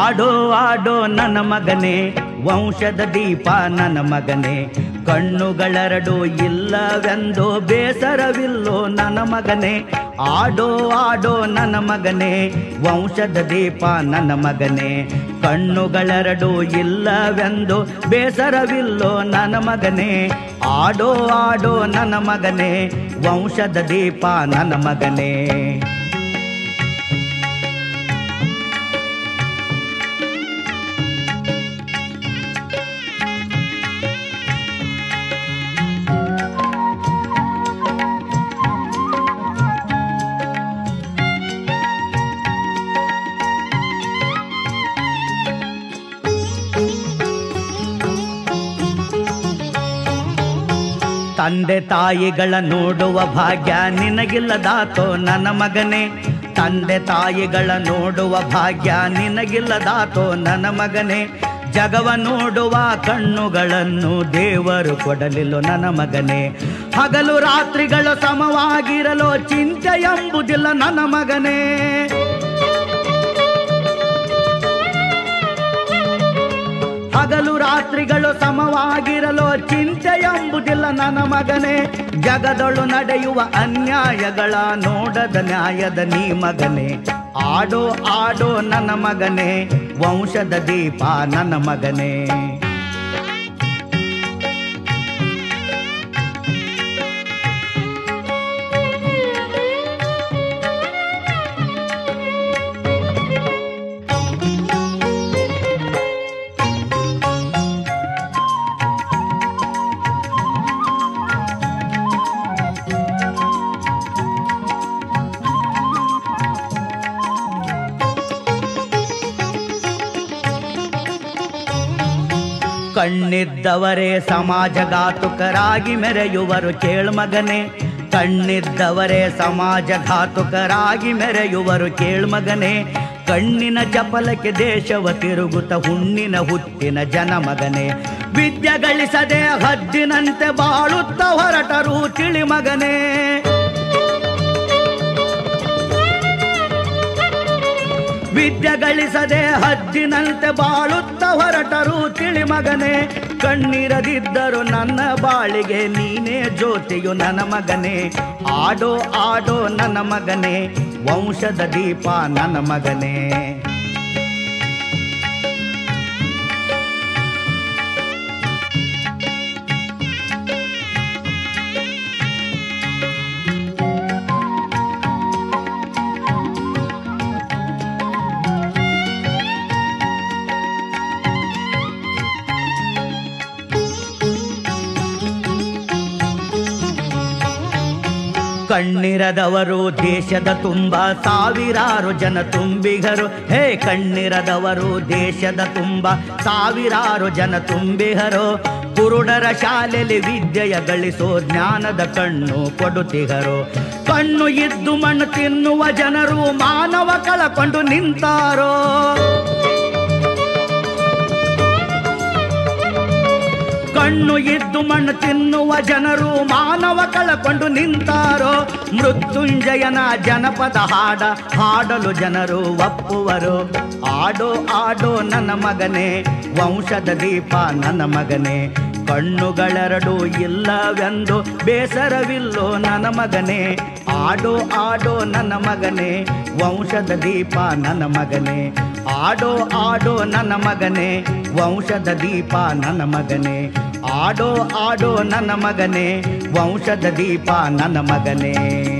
ಆಡೋ ಆಡೋ ನನ್ನ ಮಗನೇ ವಂಶದ ದೀಪ ನನ್ನ ಮಗನೇ, ಕಣ್ಣುಗಳೆರಡು ಇಲ್ಲವೆಂದು ಬೇಸರವಿಲ್ಲೋ ನನ್ನ ಮಗನೇ. ಆಡೋ ಆಡೋ ನನ್ನ ಮಗನೇ ವಂಶದ ದೀಪ ನನ್ನ ಮಗನೇ, ಕಣ್ಣುಗಳೆರಡು ಇಲ್ಲವೆಂದು ಬೇಸರವಿಲ್ಲೋ ನನ್ನ ಮಗನೇ. ಆಡೋ ಆಡೋ ನನ್ನ ಮಗನೇ ವಂಶದ ದೀಪ ನನ್ನ ಮಗನೇ. ತಂದೆ ತಾಯಿಗಳ ನೋಡುವ ಭಾಗ್ಯ ನಿನಗಿಲ್ಲದಾತೋ ನನ್ನ ಮಗನೇ, ತಂದೆ ತಾಯಿಗಳ ನೋಡುವ ಭಾಗ್ಯ ನಿನಗಿಲ್ಲದಾತೋ ನನ್ನ ಮಗನೇ. ಜಗವ ನೋಡುವ ಕಣ್ಣುಗಳನ್ನು ದೇವರು ಕೊಡಲಿಲ್ಲೋ ನನ್ನ ಮಗನೇ, ಹಗಲು ರಾತ್ರಿಗಳು ಸಮವಾಗಿರಲು ಚಿಂತೆ ಎಂಬುದಿಲ್ಲ ನನ್ನ ಮಗನೇ. ಹಗಲು ರಾತ್ರಿಗಳು ಸಮವಾಗಿರಲು ಚಿಂತೆ ಎಂಬುದಿಲ್ಲ ನನ್ನ ಮಗನೇ. ಜಗದೊಳು ನಡೆಯುವ ಅನ್ಯಾಯಗಳ ನೋಡದ ನ್ಯಾಯದ ನೀ ಮಗನೇ. ಆಡೋ ಆಡೋ ನನ್ನ ಮಗನೇ ವಂಶದ ದೀಪ ನನ್ನ ಮಗನೇ. ಕಣ್ಣಿದ್ದವರೇ ಸಮಾಜಘಾತುಕರಾಗಿ ಮೆರೆಯುವರು ಕೇಳು ಮಗನೇ, ಕಣ್ಣಿದ್ದವರೇ ಸಮಾಜಘಾತುಕರಾಗಿ ಮೆರೆಯುವರು ಕೇಳು ಮಗನೇ. ಕಣ್ಣಿನ ಚಪಲಕ್ಕೆ ದೇಶವ ತಿರುಗುತ್ತ ಹುಣ್ಣಿನ ಹುಟ್ಟಿನ ಜನ ಮಗನೇ, ವಿದ್ಯೆ ಗಳಿಸದೆ ಹದ್ದಿನಂತೆ ಬಾಳುತ್ತ ಹೊರಟರು ತಿಳಿ ಮಗನೇ. ವಿದ್ಯೆ ಗಳಿಸದೆ ಹದ್ದಿನಂತೆ ಬಾಳುತ್ತ ಹೊರಟರು ತಿಳಿ ಮಗನೇ. ಕಣ್ಣಿರದಿದ್ದರು ನನ್ನ ಬಾಳಿಗೆ ನೀನೇ ಜ್ಯೋತಿಯು ನನ್ನ ಮಗನೇ. ಆಡೋ ಆಡೋ ನನ್ನ ಮಗನೇ ವಂಶದ ದೀಪ ನನ್ನ ಮಗನೇ. ಕಣ್ಣಿರದವರು ದೇಶದ ತುಂಬ ಸಾವಿರಾರು ಜನ ತುಂಬಿಗರು. ಹೇ ಕಣ್ಣಿರದವರು ದೇಶದ ತುಂಬ ಸಾವಿರಾರು ಜನ ತುಂಬಿಗರು. ಕುರುಡರ ಶಾಲೆಯಲ್ಲಿ ವಿದ್ಯೆಯ ಗಳಿಸೋ ಜ್ಞಾನದ ಕಣ್ಣು ಕೊಡುತ್ತಿಗರು. ಕಣ್ಣು ಇದ್ದು ಮಣ್ಣು ತಿನ್ನುವ ಜನರು ಮಾನವ ಕಳಕೊಂಡು ನಿಂತಾರೋ. ಕಣ್ಣು ಇದ್ದು ಮಣ್ಣು ತಿನ್ನುವ ಜನರು ಮಾನವ ಕಳಕೊಂಡು ನಿಂತಾರೋ. ಮೃತ್ಯುಂಜಯನ ಜನಪದ ಹಾಡಲು ಜನರು ಒಪ್ಪುವರು. ಆಡೋ ಆಡೋ ನನ್ನ ಮಗನೇ ವಂಶದ ದೀಪ ನನ್ನ ಮಗನೇ, ಕಣ್ಣುಗಳೆರಡು ಇಲ್ಲವೆಂದು ಬೇಸರವಿಲ್ಲೋ ನನ್ನ ಮಗನೇ. ಆಡೋ ಆಡೋ ನನ್ನ ಮಗನೇ ವಂಶದ ದೀಪ ನನ್ನ ಮಗನೇ. ಆಡೋ ಆಡೋ ನನ್ನ ಮಗನೇ ವಂಶದ ದೀಪ ನನ್ನ ಮಗನೇ. ಆಡೋ ಆಡೋ ನನ್ನ ಮಗನೇ ವಂಶದ ದೀಪ ನನ್ನ ಮಗನೇ.